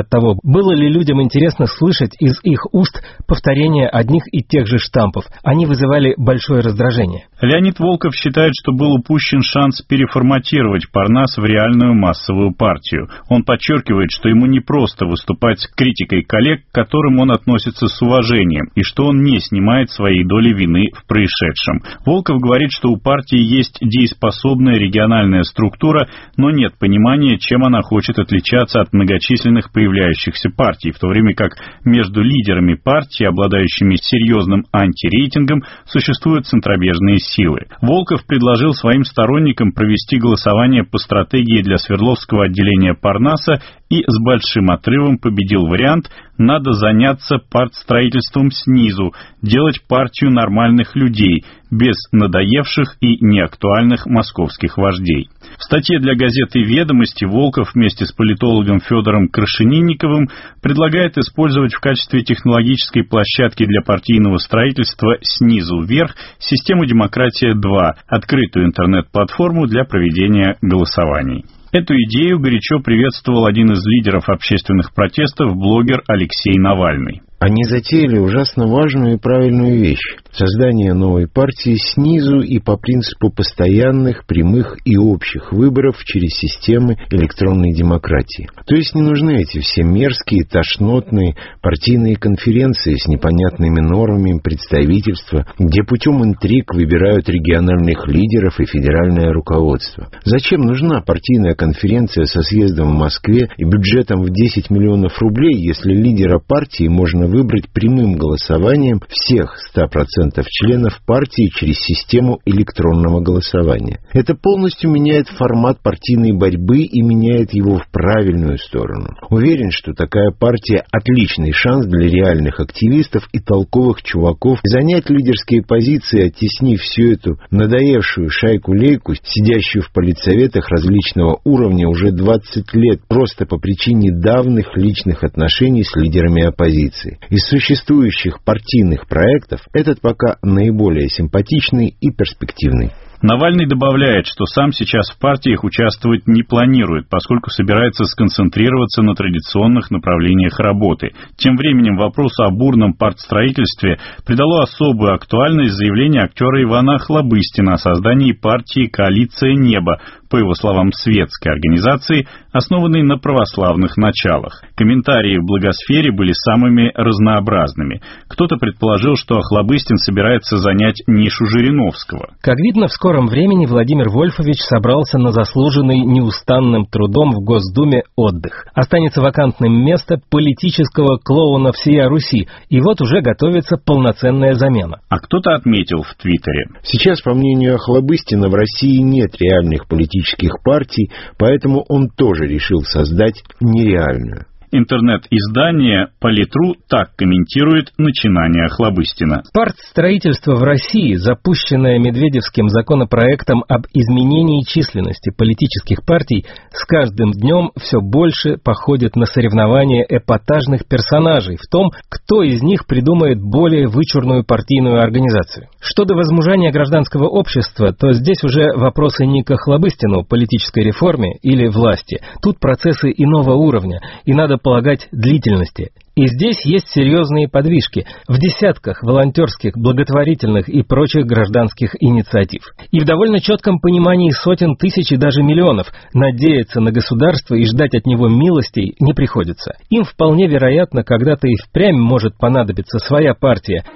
от того, было ли людям интересно слышать из их уст повторение одних и тех же штампов. Они вызывали большое раздражение. Леонид Волков считает, что был упущен шанс переформатировать Парнас в реальную массовую партию. Он подчеркивает, что ему не просто выступать с критикой коллег, к которым он относится с уважением, и что он не снимает своей доли вины в происшедшем. Волков говорит, что у партии есть дееспособная региональная структура, но нет понимания, чем она хочет отличаться от многочисленных появляющихся партий, в то время как между лидерами партии, обладающими серьезным антирейтингом, существуют центробежные силы. Волков предложил своим сторонникам провести голосование по стратегии для Свердловского отделения Парнаса и с большим отрывом победил вариант «надо заняться партстроительством снизу, делать партию нормальных людей, без надоевших и неактуальных московских вождей». В статье для газеты «Ведомости» Волков вместе с политологом Федором Крашенинниковым предлагает использовать в качестве технологической площадки для партийного строительства снизу вверх систему «Демократия-2», открытую интернет-платформу для проведения голосований. Эту идею горячо приветствовал один из лидеров общественных протестов, блогер Алексей Навальный. Они затеяли ужасно важную и правильную вещь – создание новой партии снизу и по принципу постоянных, прямых и общих выборов через системы электронной демократии. То есть не нужны эти все мерзкие, тошнотные партийные конференции с непонятными нормами представительства, где путем интриг выбирают региональных лидеров и федеральное руководство. Зачем нужна партийная конференция со съездом в Москве и бюджетом в 10 миллионов рублей, если лидера партии можно выбрать прямым голосованием всех 100% членов партии через систему электронного голосования? Это полностью меняет формат партийной борьбы и меняет его в правильную сторону. Уверен, что такая партия – отличный шанс для реальных активистов и толковых чуваков занять лидерские позиции, оттеснив всю эту надоевшую шайку-лейку, сидящую в политсоветах различного уровня уже 20 лет, просто по причине давних личных отношений с лидерами оппозиции. Из существующих партийных проектов этот пока наиболее симпатичный и перспективный. Навальный добавляет, что сам сейчас в партиях участвовать не планирует, поскольку собирается сконцентрироваться на традиционных направлениях работы. Тем временем вопросу о бурном партстроительстве придало особую актуальность заявление актера Ивана Охлобыстина о создании партии «Коалиция неба», по его словам, светской организации, основанной на православных началах. Комментарии в блогосфере были самыми разнообразными. Кто-то предположил, что Охлобыстин собирается занять нишу Жириновского. Как видно, в скором времени Владимир Вольфович собрался на заслуженный неустанным трудом в Госдуме отдых. Останется вакантным место политического клоуна всея Руси, и вот уже готовится полноценная замена. А кто-то отметил в Твиттере: сейчас, по мнению Охлобыстина, в России нет реальных политических партий, поэтому он тоже решил создать нереальную. Интернет-издание «Политру» так комментирует начинание Охлобыстина. Партстроительство в России, запущенное Медведевским законопроектом об изменении численности политических партий, с каждым днем все больше походит на соревнования эпатажных персонажей в том, кто из них придумает более вычурную партийную организацию. Что до возмужания гражданского общества, то здесь уже вопросы не к Охлобыстину, политической реформе или власти. Тут процессы иного уровня, и надо полагать длительности. И здесь есть серьезные подвижки в десятках волонтерских, благотворительных и прочих гражданских инициатив. И в довольно четком понимании сотен тысяч и даже миллионов надеяться на государство и ждать от него милостей не приходится. Им вполне вероятно, когда-то и впрямь может понадобиться своя партия.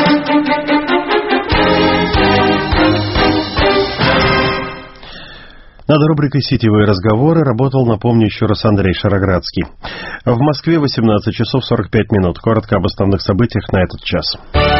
Над рубрикой «Сетевые разговоры» работал, напомню еще раз, Андрей Шароградский. В Москве 18 часов 45 минут. Коротко об основных событиях на этот час.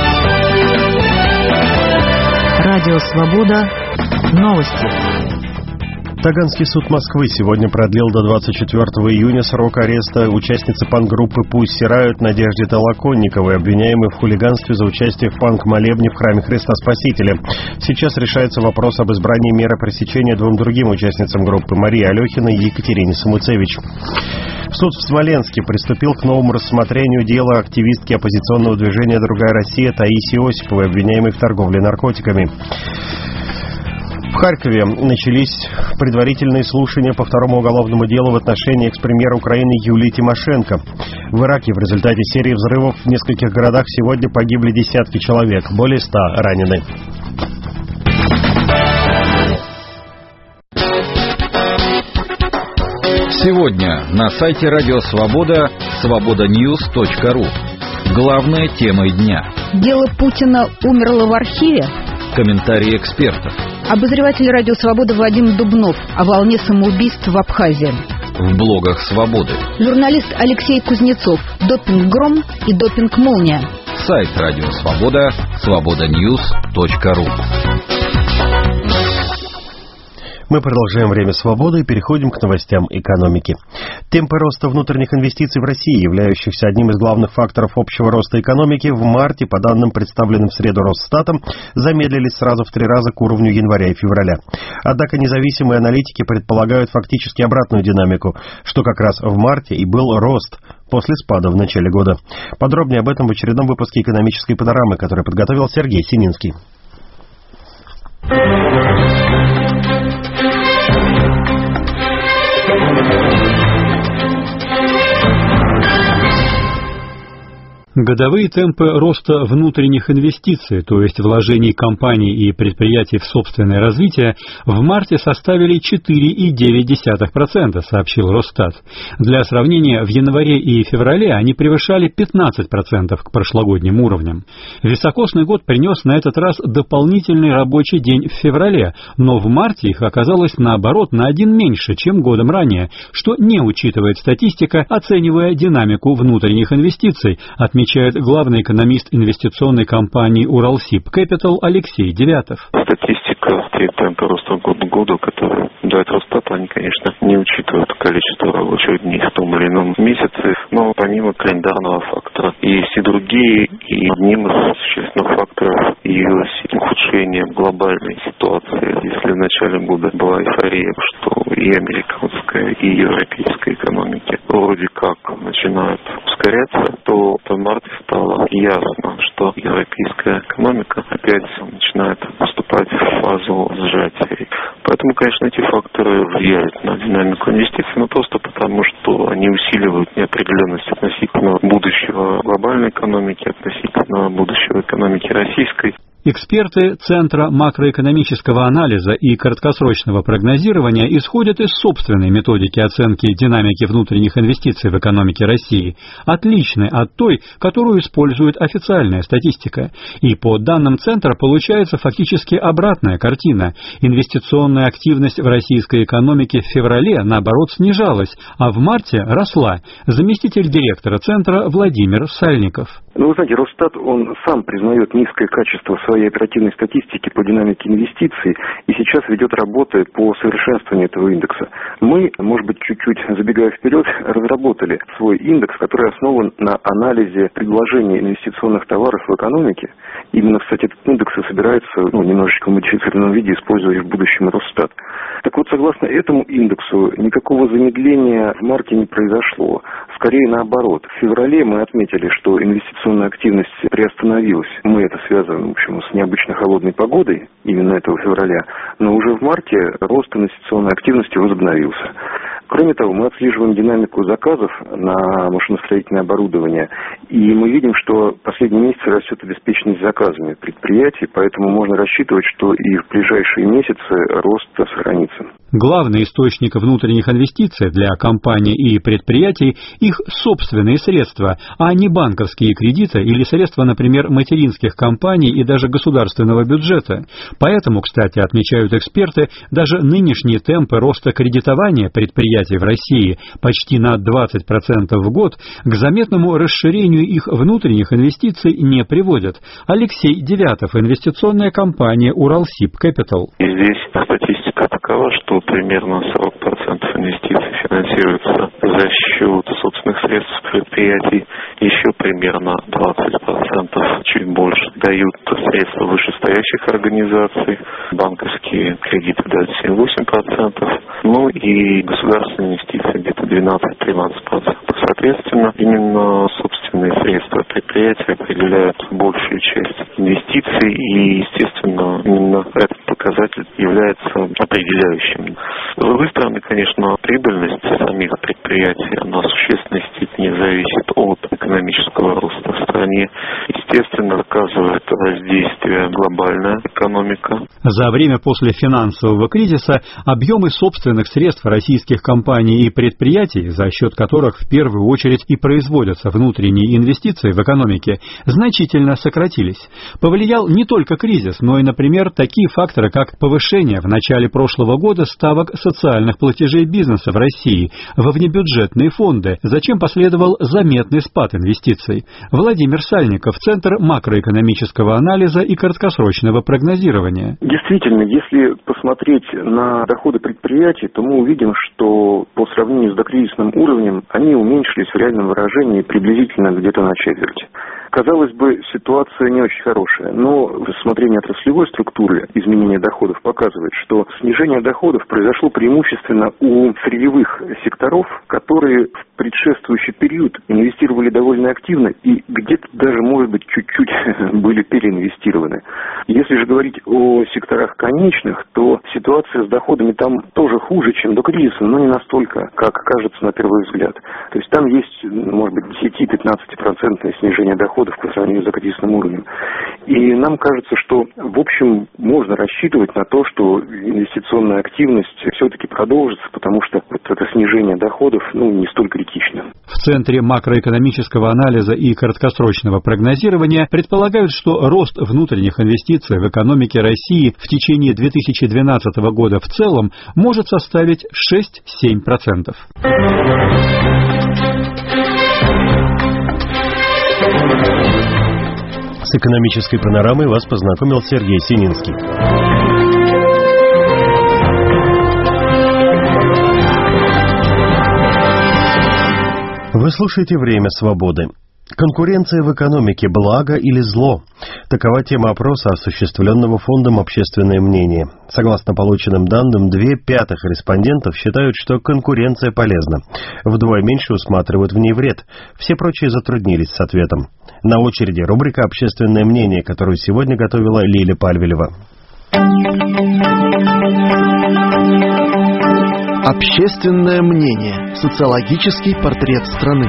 Радио «Свобода». Новости. Таганский суд Москвы сегодня продлил до 24 июня срок ареста участницы панк-группы «Пусть Riot» Надежды Толоконниковой, обвиняемой в хулиганстве за участие в панк-молебне в храме Христа Спасителя. Сейчас решается вопрос об избрании меры пресечения двум другим участницам группы — Марии Алехиной и Екатерине Самуцевич. Суд в Смоленске приступил к новому рассмотрению дела активистки оппозиционного движения «Другая Россия» Таисии Осиповой, обвиняемой в торговле наркотиками. В Харькове начались предварительные слушания по второму уголовному делу в отношении экс-премьера Украины Юлии Тимошенко. В Ираке в результате серии взрывов в нескольких городах сегодня погибли десятки человек, более 100 ранены. Сегодня на сайте Радио Свобода свободаньюс.ру. Главная тема дня. Дело Путина умерло в архиве? Комментарии экспертов. Обозреватель Радио Свобода Владимир Дубнов о волне самоубийств в Абхазии. В блогах Свободы. Журналист Алексей Кузнецов. Допинг-гром и допинг-молния. Сайт Радио Свобода свободаньюс.ру. Мы продолжаем «Время свободы» и переходим к новостям экономики. Темпы роста внутренних инвестиций в России, являющихся одним из главных факторов общего роста экономики, в марте, по данным, представленным в среду Росстатом, замедлились сразу в 3 раза к уровню января и февраля. Однако независимые аналитики предполагают фактически обратную динамику, что как раз в марте и был рост после спада в начале года. Подробнее об этом в очередном выпуске экономической панорамы, который подготовил Сергей Сининский. Годовые темпы роста внутренних инвестиций, то есть вложений компаний и предприятий в собственное развитие, в марте составили 4,9%, сообщил Росстат. Для сравнения, в январе и феврале они превышали 15% к прошлогодним уровням. Високосный год принес на этот раз дополнительный рабочий день в феврале, но в марте их оказалось наоборот на 1 меньше, чем годом ранее, что не учитывает статистика, оценивая динамику внутренних инвестиций, отмечает главный экономист инвестиционной компании «Уралсиб Кэпитал» Алексей Девятов. Статистика, те темпы роста год к году, которые дает Росстат, они, конечно, не учитывают количество рабочих дней в том или ином месяце, но помимо календарного фактора. Есть и другие, и одним из существенных факторов явилось ухудшение глобальной ситуации. Если в начале года была эйфория, что и американская, и европейская экономики вроде как начинают ускоряться, то в марте стало ясно, что европейская экономика опять начинает поступать в фазу сжатия. Поэтому, конечно, эти факторы влияют на динамику инвестиций, но просто потому, что они усиливают неопределенность относительно будущего глобальной экономики, относительно будущего экономики российской. Эксперты Центра макроэкономического анализа и краткосрочного прогнозирования исходят из собственной методики оценки динамики внутренних инвестиций в экономике России, отличной от той, которую использует официальная статистика. И по данным Центра получается фактически обратная картина. Инвестиционная активность в российской экономике в феврале, наоборот, снижалась, а в марте росла. Заместитель директора Центра Владимир Сальников. Вы знаете, Росстат, он сам признает низкое качество своей оперативной статистики по динамике инвестиций и сейчас ведет работы по совершенствованию этого индекса. Мы, может быть, чуть-чуть забегая вперед, разработали свой индекс, который основан на анализе предложения инвестиционных товаров в экономике. Именно, кстати, этот индекс и собирается немножечко в модифицированном виде использовать в будущем Росстат. Так вот, согласно этому индексу, никакого замедления в марте не произошло. Скорее наоборот. В феврале мы отметили, что инвестиционная активность приостановилась. Мы это связываем, в общем, с необычно холодной погодой, именно этого февраля. Но уже в марте рост инвестиционной активности возобновился. Кроме того, мы отслеживаем динамику заказов на машиностроительное оборудование, и мы видим, что последние месяцы растет обеспеченность заказами предприятий, поэтому можно рассчитывать, что и в ближайшие месяцы рост сохранится. Главный источник внутренних инвестиций для компаний и предприятий – их собственные средства, а не банковские кредиты или средства, например, материнских компаний и даже государственного бюджета. Поэтому, кстати, отмечают эксперты, даже нынешние темпы роста кредитования предприятий в России почти на 20% в год к заметному расширению их внутренних инвестиций не приводят. Алексей Девятов, инвестиционная компания «Уралсиб Кэпитал». И здесь статистика такова, что примерно 40% инвестиций финансируется за счет собственных средств предприятий, еще примерно 20%, чуть больше, дают средства вышестоящих организаций, банковские кредиты дают 7-8%, ну и государственные инвестиции где-то 12-13%. Соответственно, именно собственные средства предприятия определяют большую часть инвестиций, и, естественно, именно этот показатель является определяющим. С другой стороны, конечно, прибыльность самих предприятий, она в существенной степени зависит от экономического роста в стране. Естественно, оказывает воздействие глобальная экономика. За время после финансового кризиса объемы собственных средств российских компаний и предприятий, за счет которых в первую очередь и производятся внутренние инвестиции в экономике, значительно сократились. Повлиял не только кризис, но и, например, такие факторы, как повышение в начале прошлого года ставок социальных платежей бизнеса в России во внебюджетные фонды, зачем последовал заметный спад инвестиций. Владимир Сальников, Центр макроэкономического анализа и краткосрочного прогнозирования. Действительно, если посмотреть на доходы предприятий, то мы увидим, что по сравнению с докризисным уровнем они уменьшились в реальном выражении приблизительно где-то на четверть. Казалось бы, ситуация не очень хорошая, но рассмотрение отраслевой структуры изменения доходов показывает, что снижение доходов произошло преимущественно у сырьевых секторов, которые в предшествующий период инвестировали довольно активно и где-то даже, может быть, чуть-чуть были переинвестированы. Если же говорить о секторах конечных, то ситуация с доходами там тоже хуже, чем до кризиса, но не настолько, как кажется на первый взгляд. То есть там есть, может быть, 10-15% снижение доходов по сравнению с докризисным уровнем. И нам кажется, что, в общем, можно рассчитывать на то, что инвестиционная активность все-таки продолжится, потому что вот это снижение доходов не столь критично. В Центре макроэкономического анализа и краткосрочного прогнозирования предполагают, что рост внутренних инвестиций в экономике России в течение 2012 года в целом может составить 6-7%. С экономической панорамой вас познакомил Сергей Сининский. Вы слушаете «Время свободы». Конкуренция в экономике – благо или зло? Такова тема опроса, осуществленного Фондом «Общественное мнение». Согласно полученным данным, 2/5 респондентов считают, что конкуренция полезна. Вдвое меньше усматривают в ней вред. Все прочие затруднились с ответом. На очереди рубрика «Общественное мнение», которую сегодня готовила Лиля Пальвелева. Общественное мнение. Социологический портрет страны.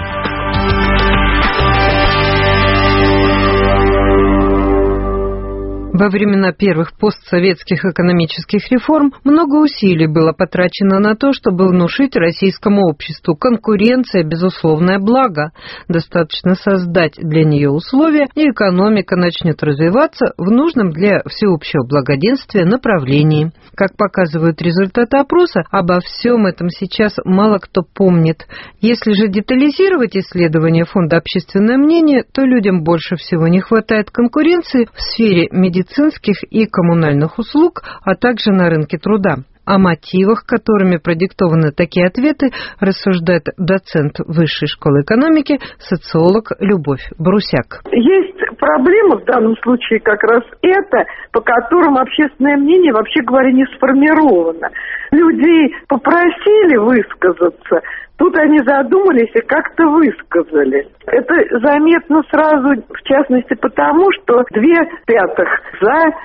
Во времена первых постсоветских экономических реформ много усилий было потрачено на то, чтобы внушить российскому обществу: конкуренция – безусловное благо. Достаточно создать для нее условия, и экономика начнет развиваться в нужном для всеобщего благоденствия направлении. Как показывают результаты опроса, обо всем этом сейчас мало кто помнит. Если же детализировать исследования Фонда «Общественное мнение», то людям больше всего не хватает конкуренции в сфере медицинских и коммунальных услуг, а также на рынке труда. О мотивах, которыми продиктованы такие ответы, рассуждает доцент Высшей школы экономики, социолог Любовь Брусяк. Есть проблема в данном случае как раз это, по которым общественное мнение, вообще говоря, не сформировано. Людей попросили высказаться, тут они задумались и как-то высказали. Это заметно сразу, в частности, потому, что 2/5 за,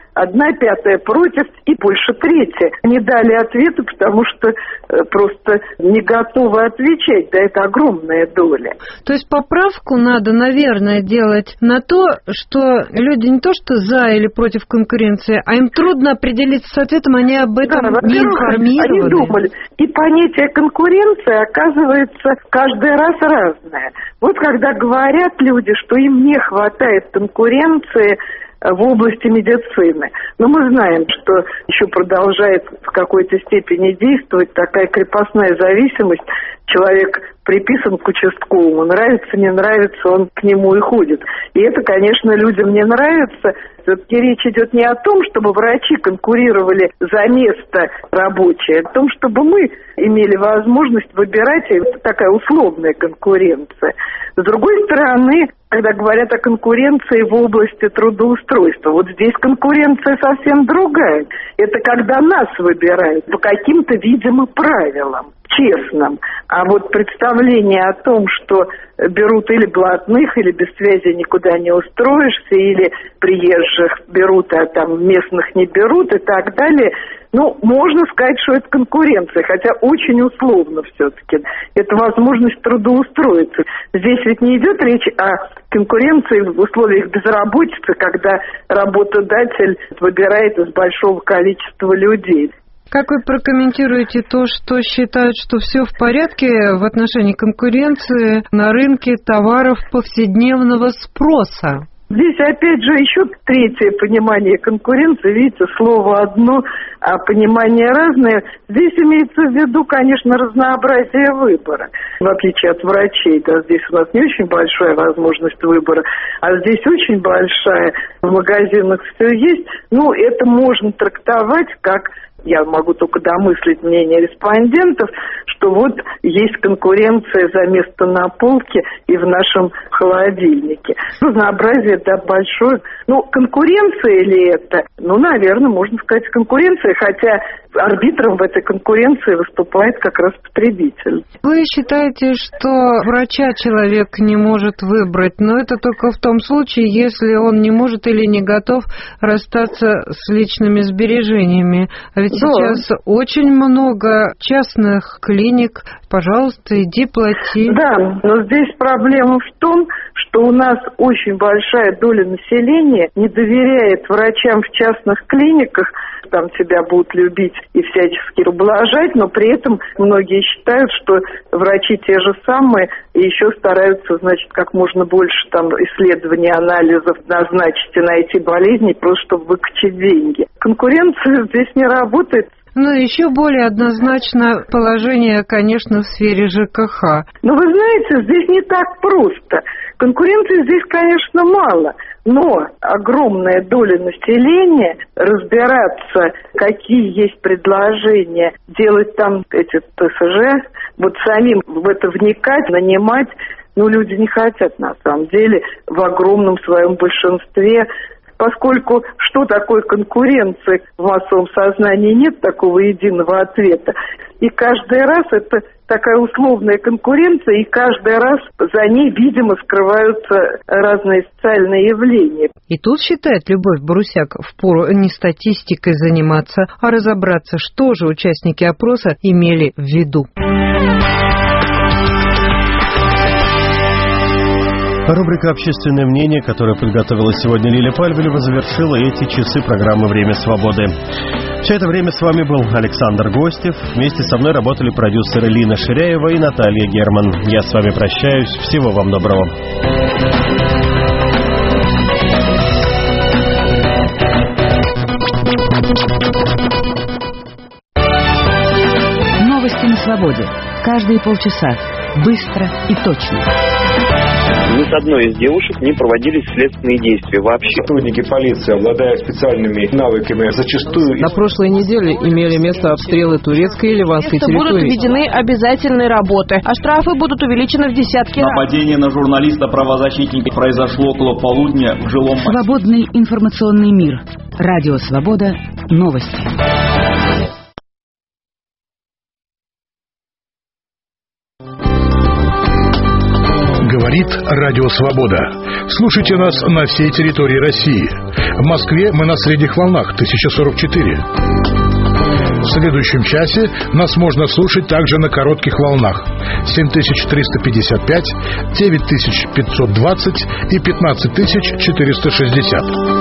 1/5 против и больше трети не дали ответа, потому что просто не готовы отвечать. Да, это огромная доля. То есть поправку надо, наверное, делать на то, что люди не то что за или против конкуренции, а им трудно определиться с ответом, они об этом не информированы. Они думали. И понятие конкуренции, оказывается, каждый раз разное. Вот когда говорят люди, что им не хватает конкуренции в области медицины. Но мы знаем, что еще продолжает в какой-то степени действовать такая крепостная зависимость. Человек приписан к участковому, нравится, не нравится, он к нему и ходит. И это, конечно, людям не нравится. Все-таки речь идет не о том, чтобы врачи конкурировали за место рабочее, а о том, чтобы мы имели возможность выбирать, и это такая условная конкуренция. С другой стороны, когда говорят о конкуренции в области трудоустройства, вот здесь конкуренция совсем другая. Это когда нас выбирают по каким-то, видимо, правилам, честным. А вот представление о том, что берут или блатных, или без связи никуда не устроишься, или приезжих берут, а там местных не берут и так далее, можно сказать, что это конкуренция, хотя очень условно все-таки. Это возможность трудоустроиться. Здесь ведь не идет речь о конкуренции в условиях безработицы, когда работодатель выбирает из большого количества людей. Как вы прокомментируете то, что считают, что все в порядке в отношении конкуренции на рынке товаров повседневного спроса? Здесь, опять же, еще третье понимание конкуренции. Видите, слово одно, а понимание разное. Здесь имеется в виду, конечно, разнообразие выбора. В отличие от врачей, здесь у нас не очень большая возможность выбора, а здесь очень большая. В магазинах все есть. Это можно трактовать как... Я могу только домыслить мнение респондентов, что есть конкуренция за место на полке и в нашем холодильнике. Разнообразие, большое. Конкуренция ли это? Наверное, можно сказать конкуренция, хотя арбитром в этой конкуренции выступает как раз потребитель. Вы считаете, что врача человек не может выбрать, но это только в том случае, если он не может или не готов расстаться с личными сбережениями. А ведь сейчас очень много частных клиник. Пожалуйста, иди плати. Да, но здесь проблема в том, что у нас очень большая доля населения не доверяет врачам в частных клиниках. Там тебя будут любить и всячески ублажать, но при этом многие считают, что врачи те же самые и еще стараются, как можно больше исследований, анализов назначить и найти болезни, просто чтобы выкачать деньги. Конкуренция здесь не работает. Еще более однозначно положение, конечно, в сфере ЖКХ. Вы знаете, здесь не так просто. Конкуренции здесь, конечно, мало, но огромная доля населения разбираться, какие есть предложения, делать эти ТСЖ, самим в это вникать, нанимать, люди не хотят на самом деле в огромном своем большинстве. Поскольку что такое конкуренция в массовом сознании, нет такого единого ответа. И каждый раз это такая условная конкуренция, и каждый раз за ней, видимо, скрываются разные социальные явления. И тут, считает Любовь Брусяк, впору не статистикой заниматься, а разобраться, что же участники опроса имели в виду. Рубрика «Общественное мнение», которую подготовила сегодня Лилия Пальвелева, завершила эти часы программы «Время свободы». Все это время с вами был Александр Гостев. Вместе со мной работали продюсеры Лина Ширяева и Наталья Герман. Я с вами прощаюсь. Всего вам доброго. Новости на свободе. Каждые полчаса. Быстро и точно. Ни с одной из девушек не проводились следственные действия вообще. Сотрудники полиции, обладая специальными навыками, зачастую... На прошлой неделе имели место обстрелы турецкой и ливанской территории. Будут введены обязательные работы, а штрафы будут увеличены в десятки раз. Нападение на журналиста-правозащитника произошло около полудня в жилом... Свободный информационный мир. Радио «Свобода». Новости. Говорит Радио Свобода. Слушайте нас на всей территории России. В Москве мы на средних волнах 1044. В следующем часе нас можно слушать также на коротких волнах 7355, 9520 и 15460.